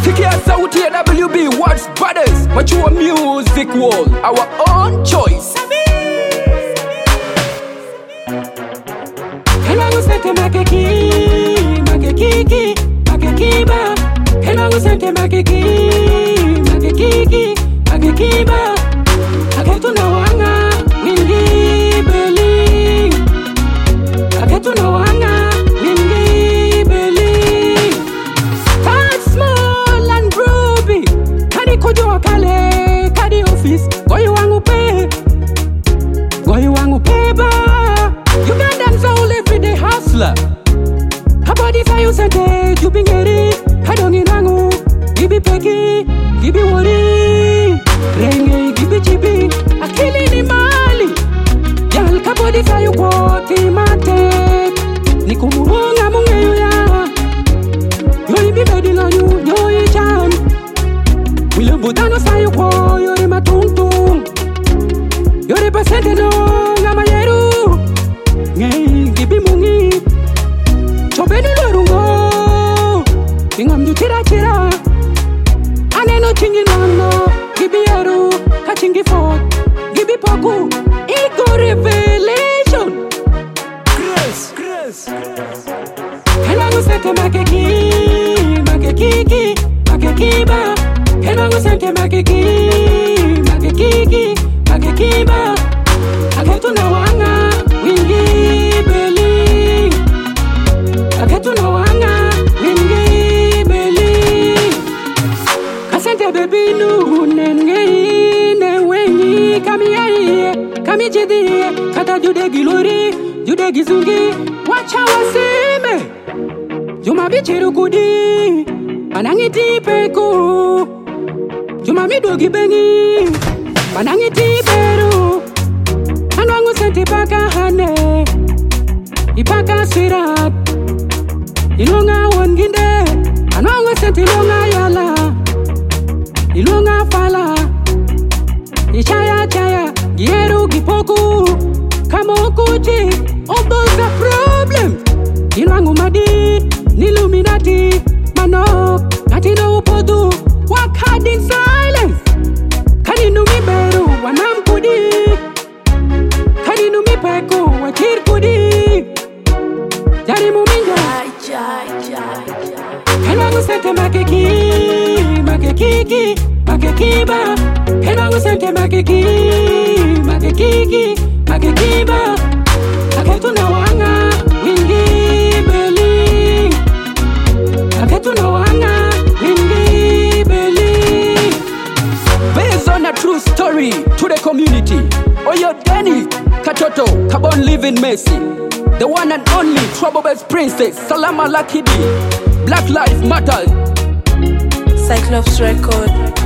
Sikia sauti ya WB Watts Brothers, Mature Music World, our own choice. Hello usete makeki, makeki, makekiba. Hello usete makeki, makeki, makekiba. Aketuna wanga wingi beli. Aketuna wanga wingi beli. Start small and groovy. Kadi kojo kale, kadi office. Goyu wangu pe, goyu wangu peba. Ugandan soul everyday hustler. Habadi sayu sente jubingeri. Hadongi nangu, gibi peki, gibi wori. Renge gibi chibi, akili ni mali. Yal kabodi sayu kwoti mate. Nikumuhunga mungeyo ya. Yoi bibedi lanyu, yoi chan. Wile budano sayu kwa yori matungtung. Yori pasente no ngama yeru. Ngei gibi mungi. Chobeni lorungo. Ingam jutira chira. Aneno chingi nano. Gibi yeru. Kachingi fort. Gibi poku. Ego revelation. Grace. Hello usete makeki. Makeki. Makekiba. Hello usete makeki. Makeki. Makekiba. Aketuna wanga wingi beli. Aketuna wanga wingi beli. Kasente baby nu nenge ne wengi kami yeye kami jidi kata jude gilori jude gizungi wacha waseme Juma bichiru kudi manangiti peko Juma midogi bengi manangiti beru Anwangu senti paka hane Ipaka swirat Ilonga wonginde Anwangu senti ilonga yala Ilonga fala Ichaya Gieru gipoku Kamokuchi All those are problems Ilwangu madi Niluminati Manok Natino upodu Work hard in silence Kaninu miberu Wanamkudi Kaninu mipeko Wachirkudi Jari muminja Hello usete makeki Makeki Makekiba Hello usete makeki Makeki Makekiba Aketuna wanga wingi beli Aketuna wanga wingi beli. Based on a true story to the community, Oyo Denny Katoto Kabon living Messi, the one and only Trouble Best Princess Salama Lakidi, Black Lives Matter, Cyclops Record.